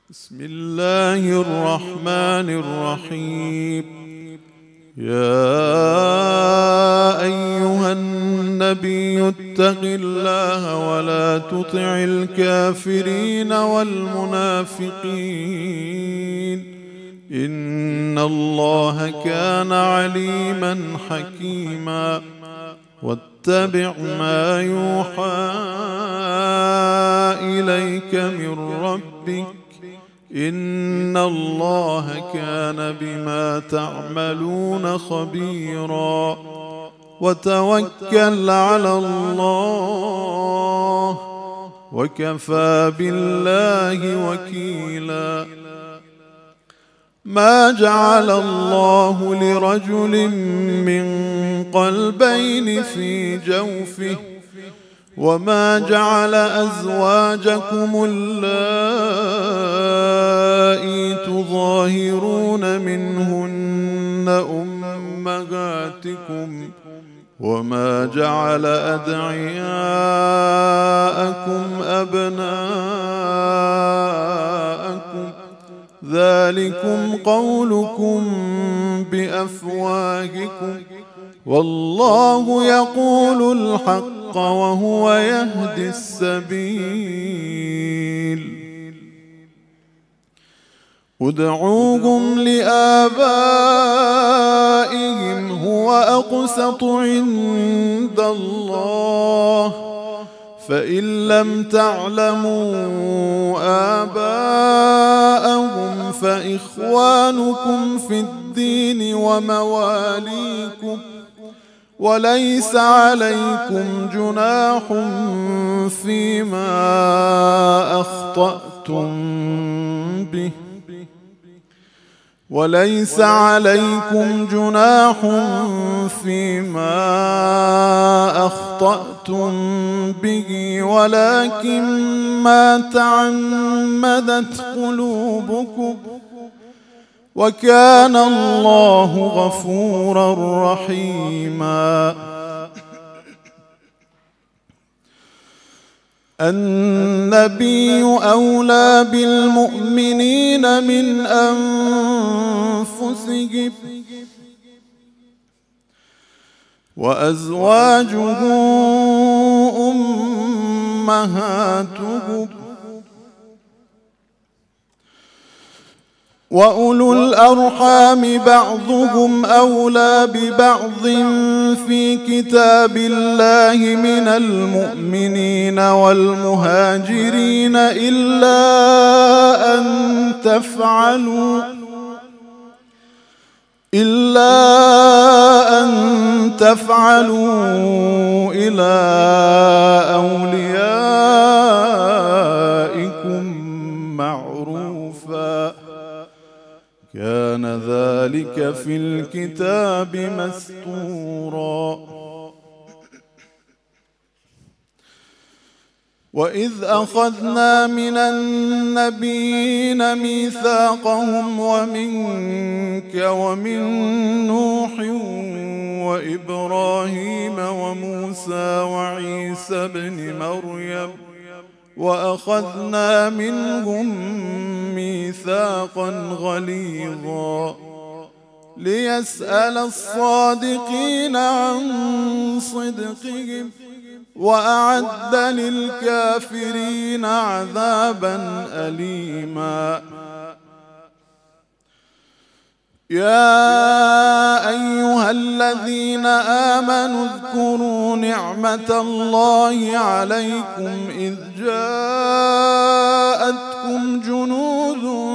بسم الله الرحمن الرحيم. يا أيها النبي اتق الله ولا تطع الكافرين والمنافقين إن الله كان عليما حكيما. واتبع ما يوحى إليك من ربك إن الله كان بما تعملون خبيرا. وتوكل على الله وكفى بالله وكيلا. ما جعل الله لرجل من قلبين في جوفه وما جعل أزواجكم اللائي تظاهرون منهن أمهاتكم وما جعل أدعياءكم أبناءكم ذلكم قولكم بأفواهكم والله يقول الحق وهو يهدي السبيل. ادعوهم لآبائهم هو أقسط عند الله فإن لم تعلموا آباءهم فإخوانكم في الدين ومواليكم وليس عليكم جناح فيما أخطأتم به ولكن ما تعمدت قلوبكم وكان الله غفورا رحيما. النبي أولى بالمؤمنين من أنفسهم وأزواجه أمهاتهم وأولو الأرحام بعضهم أولى ببعض في كتاب الله من المؤمنين والمهاجرين إلا أن تفعلوا إلى أوليائكم معروفا كان ذلك في الكتاب مسطورا. وإذ أخذنا من النبيين ميثاقهم ومنك ومن نوح وإبراهيم وموسى وعيسى بن مريم وأخذنا منهم ميثاقا غليظا ليسأل الصادقين عن صدقهم وأعد للكافرين عذابا أليما. يا أيها الذين آمنوا اذكروا نعمة الله عليكم إذ جاءتكم جنود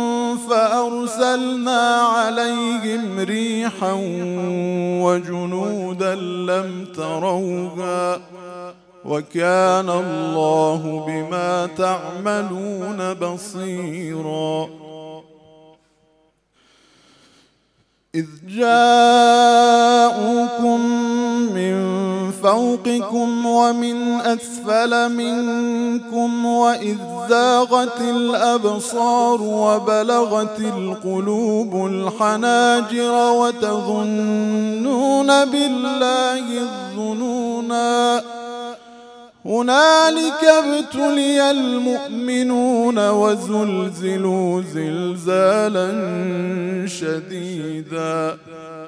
فأرسلنا عليهم ريحا وجنودا لم تروها وكان الله بما تعملون بصيرا. إذ جاءوكم من فوقكم ومن أسفل منكم وإذ زاغت الأبصار وبلغت القلوب الحناجر هنالك ابتلي المؤمنون وزلزلوا زلزالا شديدا.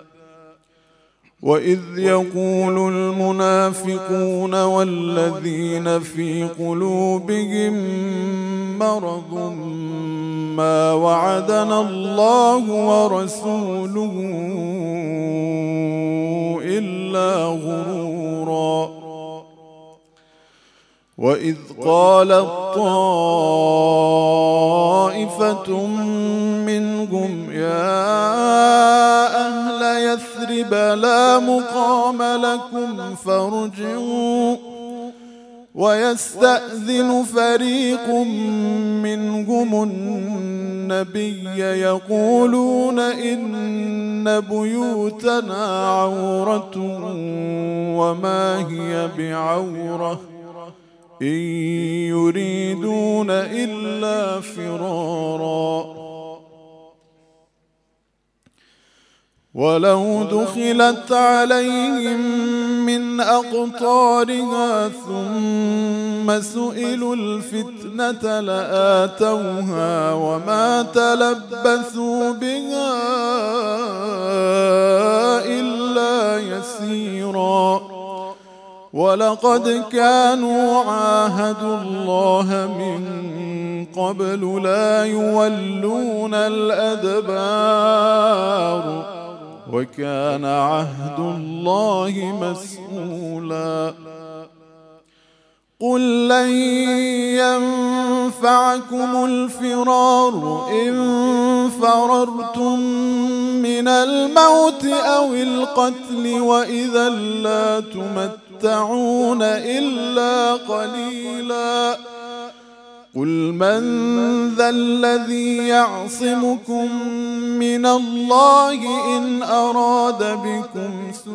وإذ يقول المنافقون والذين في قلوبهم مرض ما وعدنا الله ورسوله إلا غرورا. وإذ قالت طائفة منهم يا أهل يثرب لا مقام لكم فارجعوا ويستأذن فريق منهم النبي يقولون إن بيوتنا عورة وما هي بعورة إن يريدون إلا فرارا. ولو دخلت عليهم من أقطارها ثم سئلوا الفتنة لآتوها وما تلبثوا بها إلا يسيرا. ولقد كانوا عاهدوا الله من قبل لا يولون الأدبار وكان عهد الله مسؤولا. قل لن ينفعكم الفرار إن فررتم من الموت أو القتل وإذا لا تمتعون إلا قليلا. قل من ذا الذي يعصمكم من الله إن أراد بكم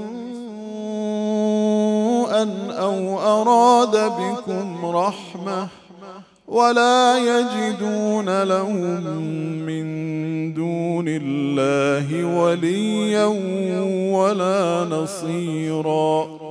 سوءا أو أراد بكم رحمة ولا يجدون لهم من دون الله وليا ولا نصيرا.